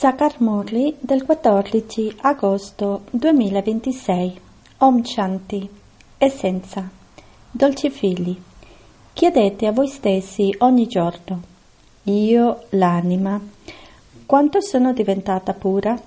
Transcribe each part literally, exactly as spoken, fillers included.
Sakar Murli del quattordici agosto duemilaventisei. Om Shanti. Essenza. Dolci figli, chiedete a voi stessi ogni giorno: io, l'anima, quanto sono diventata pura?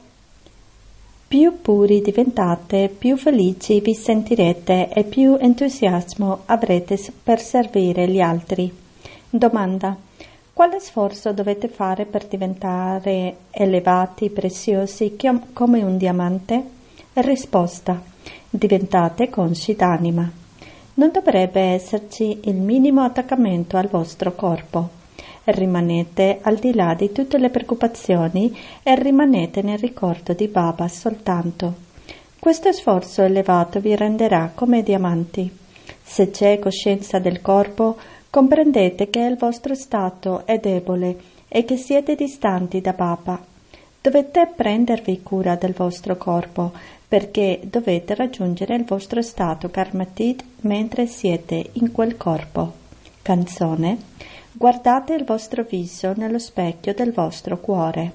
Più puri diventate, più felici vi sentirete e più entusiasmo avrete per servire gli altri. Domanda: quale sforzo dovete fare per diventare elevati, preziosi come un diamante? Risposta: diventate consci d'anima. Non dovrebbe esserci il minimo attaccamento al vostro corpo. Rimanete al di là di tutte le preoccupazioni e rimanete nel ricordo di Baba soltanto. Questo sforzo elevato vi renderà come diamanti. Se c'è coscienza del corpo, comprendete che il vostro stato è debole e che siete distanti da Baba. Dovete prendervi cura del vostro corpo perché dovete raggiungere il vostro stato karmatit mentre siete in quel corpo. Canzone: guardate il vostro viso nello specchio del vostro cuore.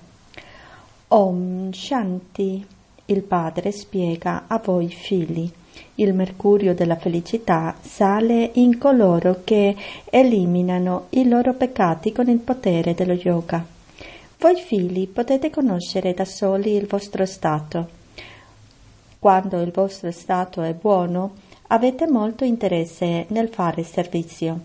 Om Shanti. Il Padre spiega a voi figli: il mercurio della felicità sale in coloro che eliminano i loro peccati con il potere dello yoga. Voi figli potete conoscere da soli il vostro stato. Quando il vostro stato è buono, avete molto interesse nel fare servizio.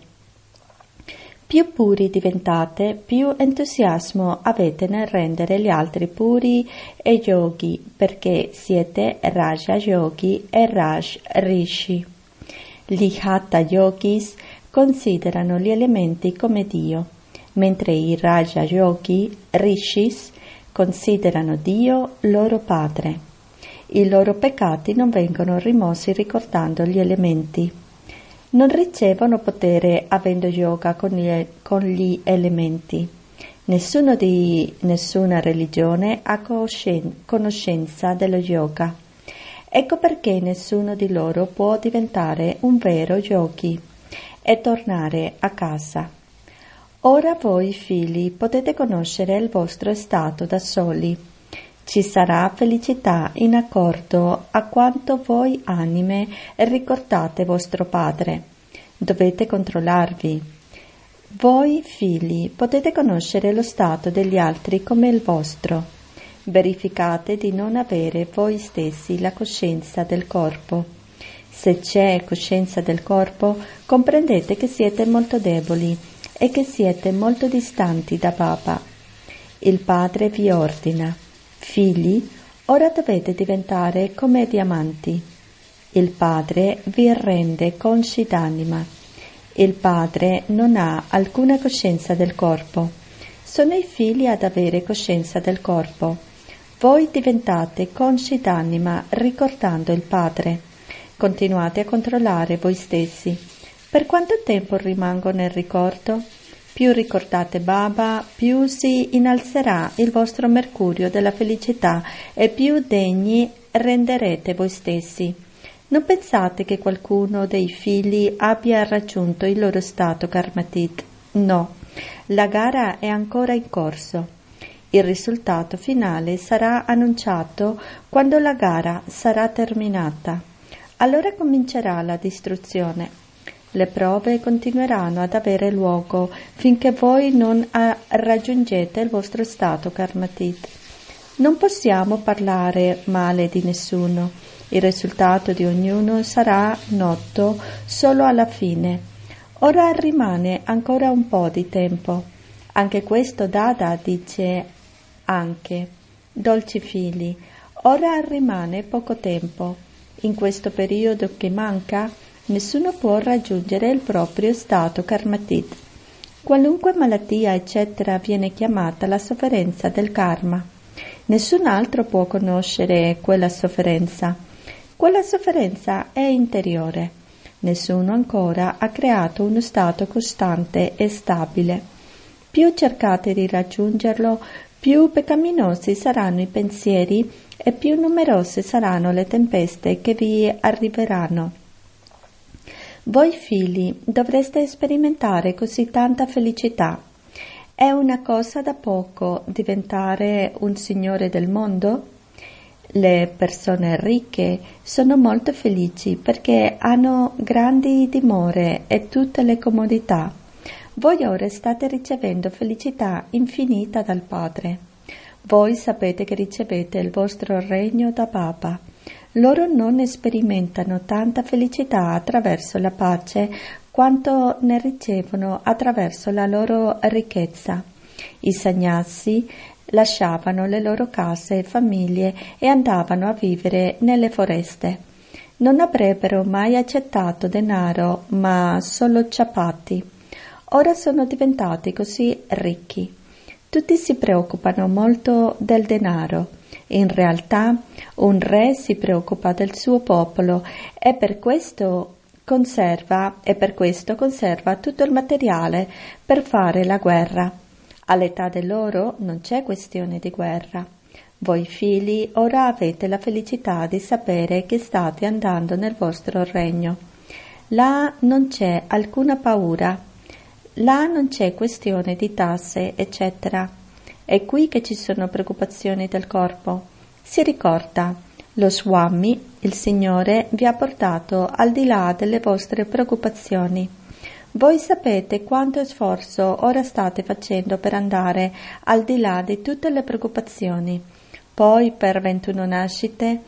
Più puri diventate, più entusiasmo avete nel rendere gli altri puri e yogi, perché siete Raja Yogi e Raj Rishi. Gli Hatha Yogis considerano gli elementi come Dio, mentre i Raja Yogi, Rishis, considerano Dio loro padre. I loro peccati non vengono rimossi ricordando gli elementi. Non ricevono potere avendo yoga con gli, con gli elementi. Nessuno di nessuna religione ha conoscenza dello yoga. Ecco perché nessuno di loro può diventare un vero yogi e tornare a casa. Ora voi figli potete conoscere il vostro stato da soli. Ci sarà felicità in accordo a quanto voi anime ricordate vostro padre. Dovete controllarvi. Voi figli potete conoscere lo stato degli altri come il vostro. Verificate di non avere voi stessi la coscienza del corpo. Se c'è coscienza del corpo, comprendete che siete molto deboli e che siete molto distanti da Baba. Il Padre vi ordina: figli, ora dovete diventare come diamanti. Il Padre vi rende consci d'anima. Il Padre non ha alcuna coscienza del corpo. Sono i figli ad avere coscienza del corpo. Voi diventate consci d'anima ricordando il Padre. Continuate a controllare voi stessi. Per quanto tempo rimango nel ricordo? Più ricordate Baba, più si innalzerà il vostro mercurio della felicità e più degni renderete voi stessi. Non pensate che qualcuno dei figli abbia raggiunto il loro stato karmatit. No, la gara è ancora in corso. Il risultato finale sarà annunciato quando la gara sarà terminata. Allora comincerà la distruzione. Le prove continueranno ad avere luogo finché voi non raggiungete il vostro stato karmatit. Non possiamo parlare male di nessuno. Il risultato di ognuno sarà noto solo alla fine. Ora rimane ancora un po' di tempo. Anche questo Dada dice anche: dolci figli, ora rimane poco tempo. In questo periodo che manca, nessuno può raggiungere il proprio stato karmatit. Qualunque malattia, eccetera, viene chiamata la sofferenza del karma. Nessun altro può conoscere quella sofferenza. Quella sofferenza è interiore. Nessuno ancora ha creato uno stato costante e stabile. Più cercate di raggiungerlo, più peccaminosi saranno i pensieri e più numerose saranno le tempeste che vi arriveranno. Voi figli dovreste sperimentare così tanta felicità. È una cosa da poco diventare un signore del mondo? Le persone ricche sono molto felici perché hanno grandi dimore e tutte le comodità. Voi ora state ricevendo felicità infinita dal Padre. Voi sapete che ricevete il vostro regno da Baba. Loro non sperimentano tanta felicità attraverso la pace quanto ne ricevono attraverso la loro ricchezza. I sannyasi lasciavano le loro case e famiglie e andavano a vivere nelle foreste. Non avrebbero mai accettato denaro, ma solo ciapati. Ora sono diventati così ricchi. Tutti si preoccupano molto del denaro. In realtà un re si preoccupa del suo popolo e per questo conserva e per questo conserva tutto il materiale per fare la guerra. All'età dell'oro non c'è questione di guerra. Voi figli ora avete la felicità di sapere che state andando nel vostro regno. Là non c'è alcuna paura. Là non c'è questione di tasse, eccetera. È qui che ci sono preoccupazioni del corpo. Si ricorda, lo Swami, il Signore, vi ha portato al di là delle vostre preoccupazioni. Voi sapete quanto sforzo ora state facendo per andare al di là di tutte le preoccupazioni. Poi, per ventuno nascite,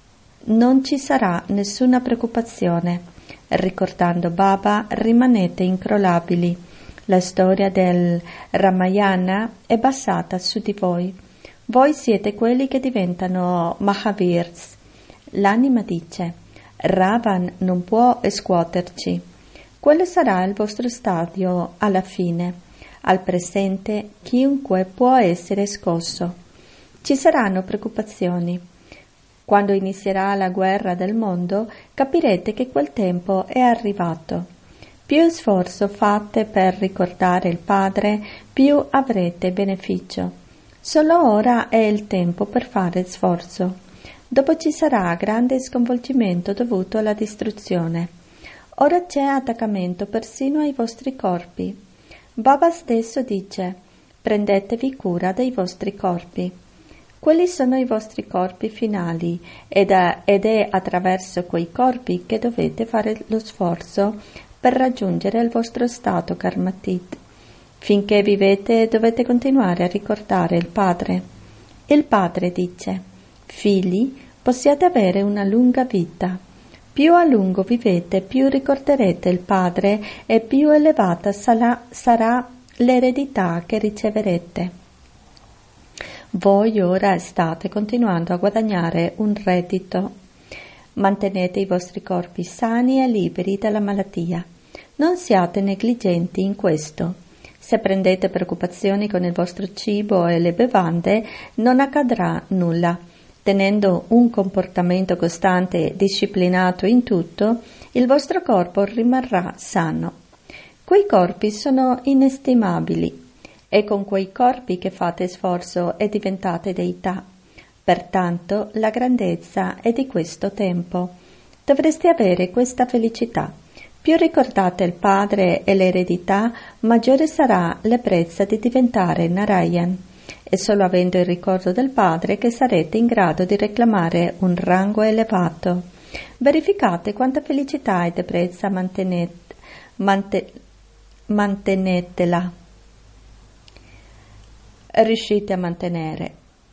non ci sarà nessuna preoccupazione. Ricordando Baba, rimanete incrollabili. La storia del Ramayana è basata su di voi. Voi siete quelli che diventano Mahavirs. L'anima dice, Ravan non può scuoterci. Quello sarà il vostro stadio alla fine. Al presente chiunque può essere scosso. Ci saranno preoccupazioni. Quando inizierà la guerra del mondo, capirete che quel tempo è arrivato. Più sforzo fate per ricordare il Padre, più avrete beneficio. Solo ora è il tempo per fare sforzo. Dopo ci sarà grande sconvolgimento dovuto alla distruzione. Ora c'è attaccamento persino ai vostri corpi. Baba stesso dice, prendetevi cura dei vostri corpi. Quelli sono i vostri corpi finali ed è, ed è attraverso quei corpi che dovete fare lo sforzo per raggiungere il vostro stato karmatit. Finché vivete dovete continuare a ricordare il Padre. Il Padre dice, figli, possiate avere una lunga vita. Più a lungo vivete, più ricorderete il Padre e più elevata sarà, sarà l'eredità che riceverete. Voi ora state continuando a guadagnare un reddito. Mantenete i vostri corpi sani e liberi dalla malattia. Non siate negligenti in questo. Se prendete preoccupazioni con il vostro cibo e le bevande, non accadrà nulla. Tenendo un comportamento costante e disciplinato in tutto, il vostro corpo rimarrà sano. Quei corpi sono inestimabili. È con quei corpi che fate sforzo e diventate deità. Pertanto la grandezza è di questo tempo. Dovreste avere questa felicità. Più ricordate il Padre e l'eredità, maggiore sarà l'ebbrezza di diventare Narayan. È solo avendo il ricordo del Padre che sarete in grado di reclamare un rango elevato. Verificate quanta felicità ed ebbrezza mantenete, mante, mantenetela. Riuscite a mantenere.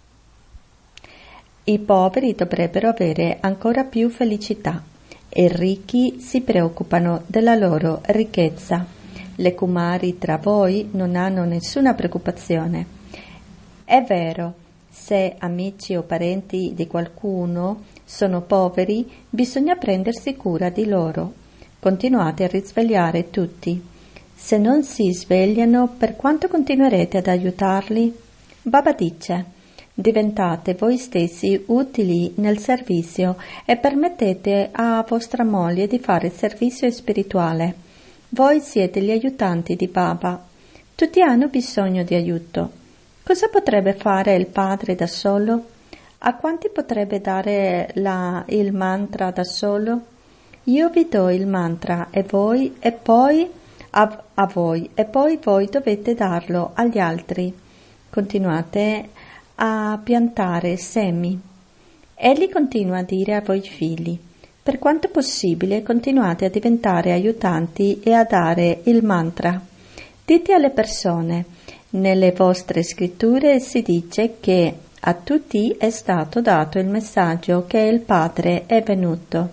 I poveri dovrebbero avere ancora più felicità e i ricchi si preoccupano della loro ricchezza. Le kumari tra voi non hanno nessuna preoccupazione. È vero, se amici o parenti di qualcuno sono poveri, bisogna prendersi cura di loro. Continuate a risvegliare tutti. Se non si svegliano, per quanto continuerete ad aiutarli? Baba dice, diventate voi stessi utili nel servizio e permettete a vostra moglie di fare servizio spirituale. Voi siete gli aiutanti di Baba. Tutti hanno bisogno di aiuto. Cosa potrebbe fare il Padre da solo? A quanti potrebbe dare la, il mantra da solo? Io vi do il mantra e voi e poi a, a voi e poi voi dovete darlo agli altri. Continuate a piantare semi. Egli continua a dire a voi figli: per quanto possibile continuate a diventare aiutanti e a dare il mantra. Dite alle persone: nelle vostre scritture si dice che a tutti è stato dato il messaggio che il Padre è venuto.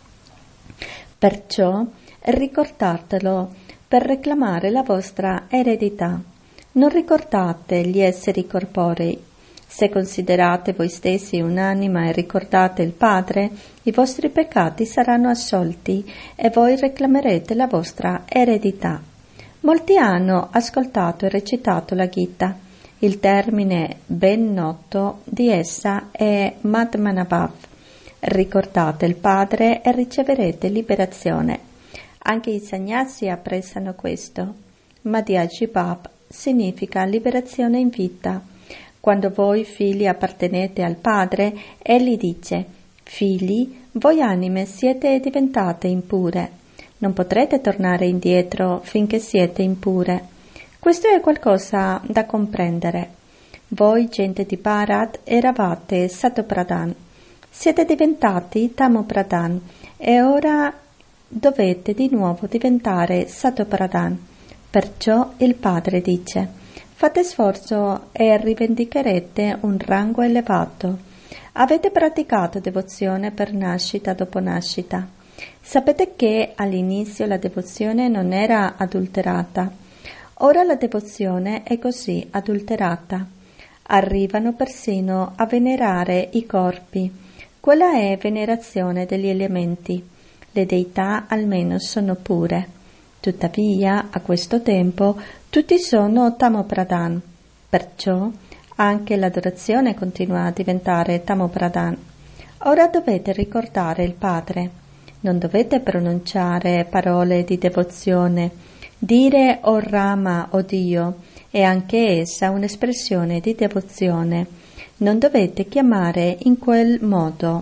Perciò ricordatelo per reclamare la vostra eredità. Non ricordate gli esseri corporei. Se considerate voi stessi un'anima e ricordate il Padre, i vostri peccati saranno assolti e voi reclamerete la vostra eredità. Molti hanno ascoltato e recitato la Gita. Il termine ben noto di essa è Madmanabhav. Ricordate il Padre e riceverete liberazione. Anche i sannyasi apprezzano questo. Madhyajibhav significa liberazione in vita. Quando voi figli appartenete al Padre, egli dice: figli, voi anime siete diventate impure. Non potrete tornare indietro finché siete impure. Questo è qualcosa da comprendere. Voi, gente di Bharat, eravate Satopradhan. Siete diventati Tamopradhan e ora dovete di nuovo diventare Satopradhan. Perciò il Padre dice: fate sforzo e rivendicherete un rango elevato. Avete praticato devozione per nascita dopo nascita. Sapete che all'inizio la devozione non era adulterata. Ora la devozione è così adulterata. Arrivano persino a venerare i corpi. Quella è venerazione degli elementi. Le deità almeno sono pure. Tuttavia, a questo tempo, tutti sono Tamopradhan. Perciò anche l'adorazione continua a diventare Tamopradhan. Ora dovete ricordare il Padre. Non dovete pronunciare parole di devozione. Dire o Rama o Dio è anche essa un'espressione di devozione. Non dovete chiamare in quel modo.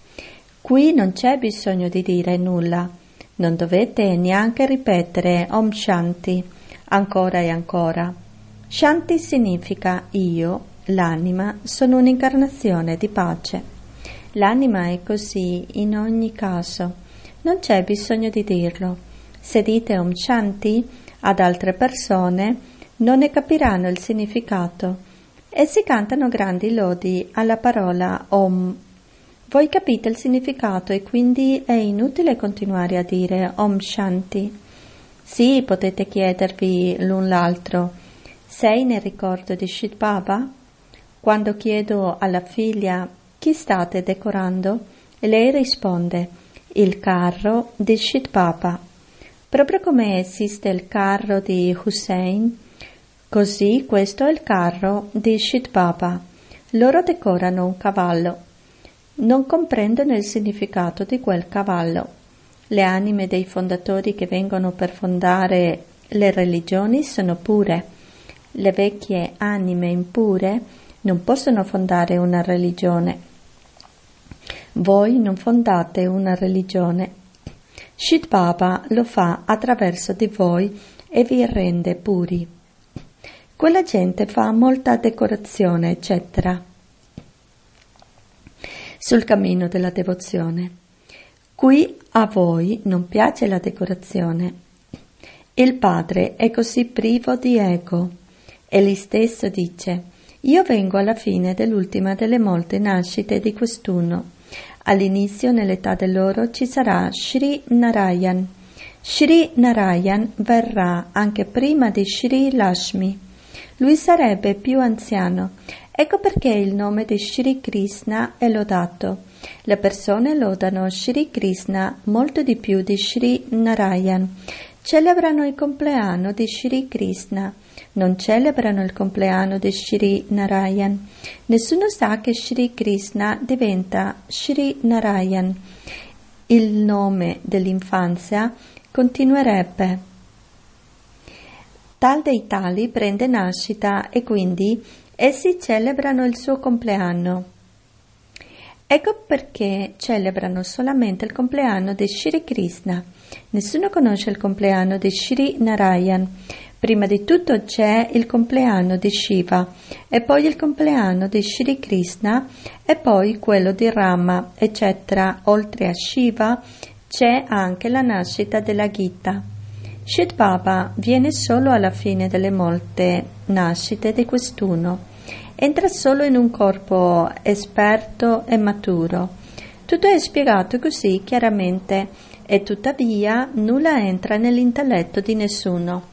Qui non c'è bisogno di dire nulla. Non dovete neanche ripetere Om Shanti ancora e ancora. Shanti significa io, l'anima, sono un'incarnazione di pace. L'anima è così in ogni caso. Non c'è bisogno di dirlo. Se dite Om Shanti ad altre persone, non ne capiranno il significato. Essi cantano grandi lodi alla parola Om. Voi capite il significato e quindi è inutile continuare a dire Om Shanti. Sì, potete chiedervi l'un l'altro: sei nel ricordo di Shit Baba? Quando chiedo alla figlia: chi state decorando? Lei risponde: il carro di Shit Baba. Proprio come esiste il carro di Hussein, così questo è il carro di Shit Baba. Loro decorano un cavallo. Non comprendono il significato di quel cavallo. Le anime dei fondatori che vengono per fondare le religioni sono pure. Le vecchie anime impure non possono fondare una religione. Voi non fondate una religione. Shit Baba lo fa attraverso di voi e vi rende puri. Quella gente fa molta decorazione, eccetera, sul cammino della devozione. Qui a voi non piace la decorazione. Il Padre è così privo di ego. Egli stesso dice: io vengo alla fine dell'ultima delle molte nascite di quest'uno. All'inizio, nell'età dell'oro, ci sarà Sri Narayan. Sri Narayan verrà anche prima di Sri Lakshmi. Lui sarebbe più anziano. Ecco perché il nome di Sri Krishna è lodato. Le persone lodano Sri Krishna molto di più di Sri Narayan. Celebrano il compleanno di Sri Krishna. Non celebrano il compleanno di Sri Narayan. Nessuno sa che Sri Krishna diventa Sri Narayan. Il nome dell'infanzia continuerebbe. Tal dei tali prende nascita e quindi essi celebrano il suo compleanno. Ecco perché celebrano solamente il compleanno di Shri Krishna. Nessuno conosce il compleanno di Shri Narayan. Prima di tutto c'è il compleanno di Shiva, e poi il compleanno di Shri Krishna, e poi quello di Rama, eccetera. Oltre a Shiva c'è anche la nascita della Gita. Shri Baba viene solo alla fine delle molte nascite di quest'uno. Entra solo in un corpo esperto e maturo. Tutto è spiegato così chiaramente, e tuttavia nulla entra nell'intelletto di nessuno.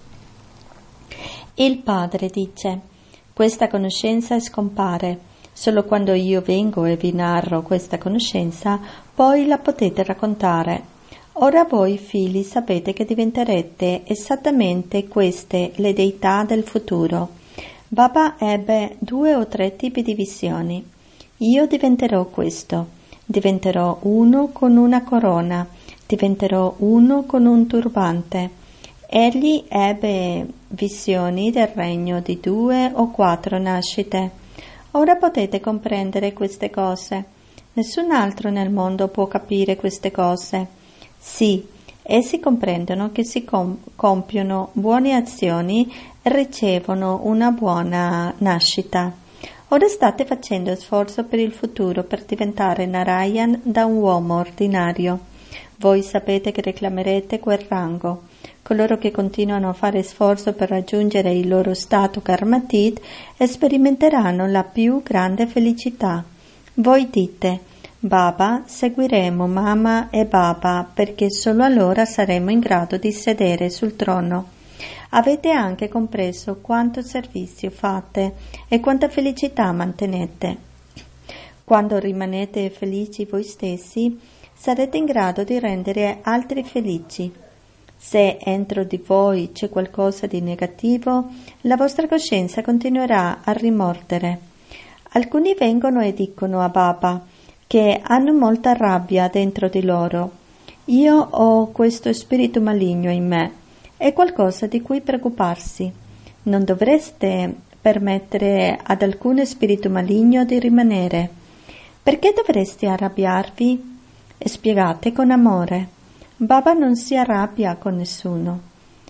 Il padre dice: questa conoscenza scompare. Solo quando io vengo e vi narro questa conoscenza, poi la potete raccontare. Ora voi figli sapete che diventerete esattamente queste le deità del futuro. Baba ebbe due o tre tipi di visioni. Io diventerò questo, diventerò uno con una corona, diventerò uno con un turbante. Egli ebbe visioni del regno di due o quattro nascite. Ora potete comprendere queste cose. Nessun altro nel mondo può capire queste cose. Sì, essi comprendono che si com- compiono buone azioni e ricevono una buona nascita. Ora state facendo sforzo per il futuro per diventare Narayan da un uomo ordinario. Voi sapete che reclamerete quel rango. Coloro che continuano a fare sforzo per raggiungere il loro stato karmatit sperimenteranno la più grande felicità. Voi dite: Baba, seguiremo mamma e Baba perché solo allora saremo in grado di sedere sul trono. Avete anche compreso quanto servizio fate e quanta felicità mantenete. Quando rimanete felici voi stessi, sarete in grado di rendere altri felici. Se entro di voi c'è qualcosa di negativo, la vostra coscienza continuerà a rimordere. Alcuni vengono e dicono a Baba che hanno molta rabbia dentro di loro. Io ho questo spirito maligno in me. È qualcosa di cui preoccuparsi. Non dovreste permettere ad alcun spirito maligno di rimanere. Perché dovreste arrabbiarvi? Spiegate con amore. Baba non si arrabbia con nessuno.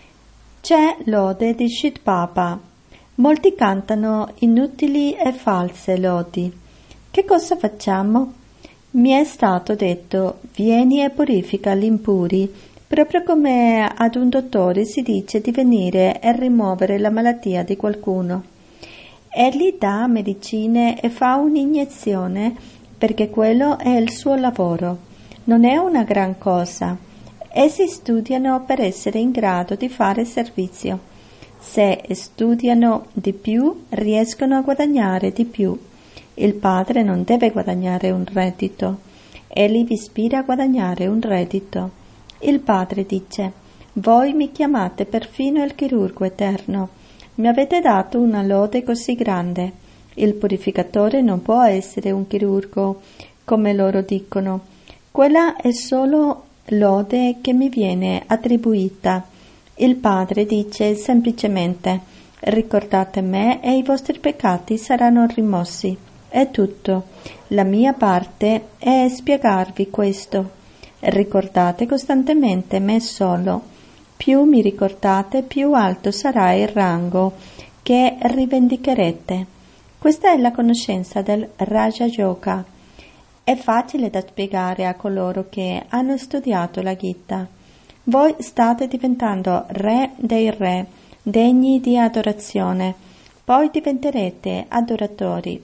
C'è lode di Shri Baba. Molti cantano inutili e false lodi. Che cosa facciamo? Mi è stato detto: vieni e purifica gli impuri, proprio come ad un dottore si dice di venire e rimuovere la malattia di qualcuno. Egli dà medicine e fa un'iniezione perché quello è il suo lavoro. Non è una gran cosa. Essi studiano per essere in grado di fare servizio. Se studiano di più, riescono a guadagnare di più. Il padre non deve guadagnare un reddito. Egli vi ispira a guadagnare un reddito. Il padre dice: voi mi chiamate perfino il chirurgo eterno. Mi avete dato una lode così grande. Il purificatore non può essere un chirurgo, come loro dicono. Quella è solo lode che mi viene attribuita. Il padre dice semplicemente: ricordate me e i vostri peccati saranno rimossi. È tutto. La mia parte è spiegarvi questo. Ricordate costantemente me solo. Più mi ricordate, più alto sarà il rango che rivendicherete. Questa è la conoscenza del Raja Yoga. È facile da spiegare a coloro che hanno studiato la Gita. Voi state diventando re dei re, degni di adorazione. Poi diventerete adoratori.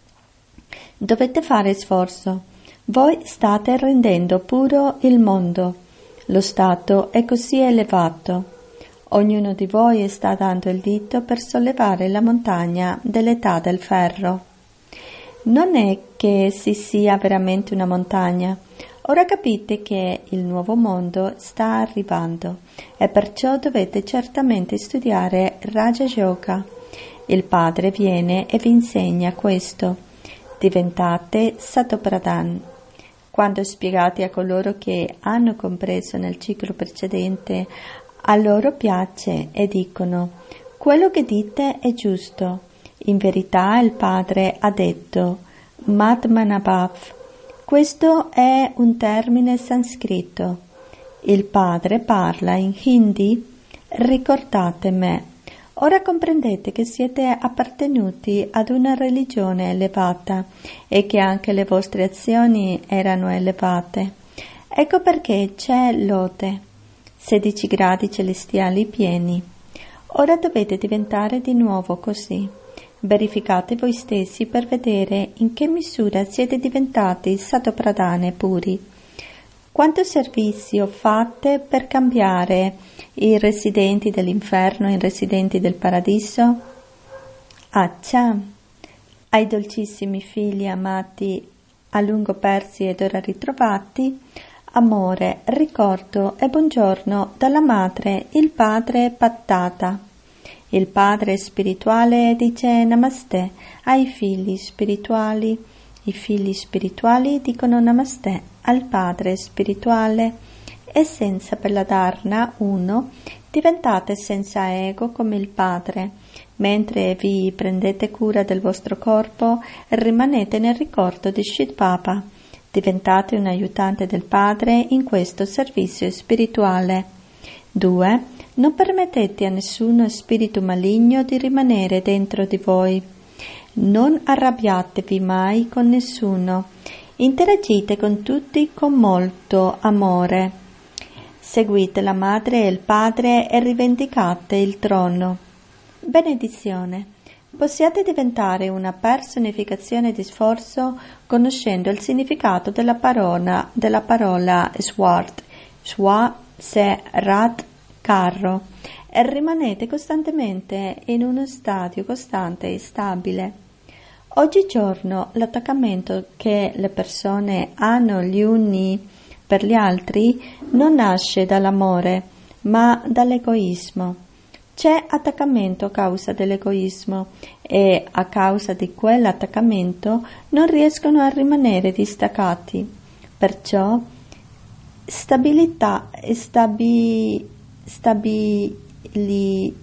Dovete fare sforzo. Voi state rendendo puro il mondo. Lo stato è così elevato. Ognuno di voi sta dando il dito per sollevare la montagna dell'età del ferro. Non è che si sia veramente una montagna. Ora capite che il nuovo mondo sta arrivando e perciò dovete certamente studiare Raja Yoga. Il padre viene e vi insegna questo. Diventate Satopradhan. Quando spiegate a coloro che hanno compreso nel ciclo precedente, a loro piace e dicono: quello che dite è giusto. In verità il padre ha detto: Madmanabhav, Questo è un termine sanscrito. Il padre parla in hindi: ricordate me. Ora comprendete che siete appartenuti ad una religione elevata e che anche le vostre azioni erano elevate. Ecco perché c'è lode, sedici gradi celestiali pieni. Ora dovete diventare di nuovo così. Verificate voi stessi per vedere in che misura siete diventati satopradane puri. Quanto servizio fate per cambiare i residenti dell'inferno in residenti del paradiso? Accia, ai dolcissimi figli amati, a lungo persi ed ora ritrovati, amore, ricordo e buongiorno dalla madre, il padre Pattata. Il padre spirituale dice Namaste ai figli spirituali. I figli spirituali dicono Namaste al padre spirituale. Essenza per la Dharna uno, diventate senza ego come il padre. Mentre vi prendete cura del vostro corpo, rimanete nel ricordo di Shri Baba. Diventate un aiutante del padre in questo servizio spirituale. due. Non permettete a nessuno spirito maligno di rimanere dentro di voi. Non arrabbiatevi mai con nessuno. Interagite con tutti con molto amore. Seguite la madre e il padre e rivendicate il trono. Benedizione. Possiate diventare una personificazione di sforzo conoscendo il significato della parola, della parola sword, swa, se, rat, carro, e rimanete costantemente in uno stadio costante e stabile. Oggigiorno l'attaccamento che le persone hanno gli uni per gli altri non nasce dall'amore, ma dall'egoismo. C'è attaccamento a causa dell'egoismo e a causa di quell'attaccamento non riescono a rimanere distaccati. Perciò stabilità, stabi, stabili,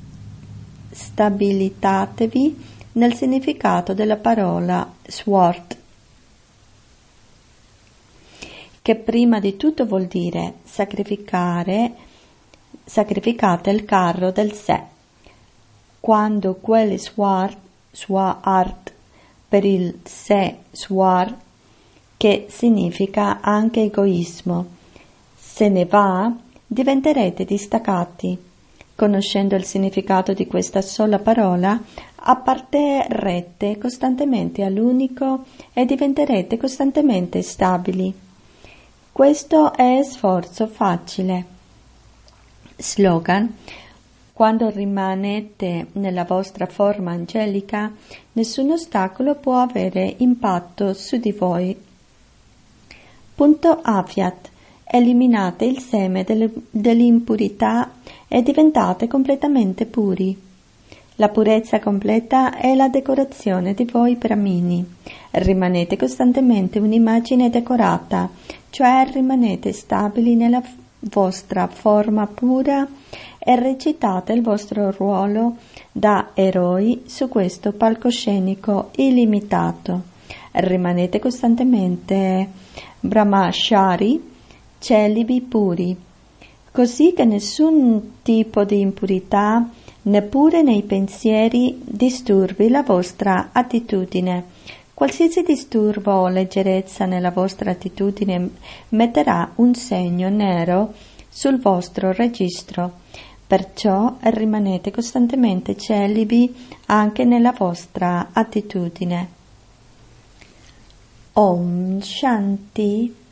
stabilitatevi nel significato della parola sword, che prima di tutto vuol dire sacrificare, sacrificate il carro del sé. Quando quel sword, sword, per il sé sword, che significa anche egoismo, se ne va, diventerete distaccati. Conoscendo il significato di questa sola parola, apparterrete costantemente all'unico e diventerete costantemente stabili. Questo è sforzo facile. Slogan: quando rimanete nella vostra forma angelica, nessun ostacolo può avere impatto su di voi. Punto Afiat: eliminate il seme delle, dell'impurità e diventate completamente puri. La purezza completa è la decorazione di voi brahmini. Rimanete costantemente un'immagine decorata, cioè rimanete stabili nella vostra forma pura e recitate il vostro ruolo da eroi su questo palcoscenico illimitato. Rimanete costantemente brahmachari, celibi puri, così che nessun tipo di impurità, neppure nei pensieri, disturbi la vostra attitudine. Qualsiasi disturbo o leggerezza nella vostra attitudine metterà un segno nero sul vostro registro. Perciò rimanete costantemente celibi anche nella vostra attitudine. Om Shanti.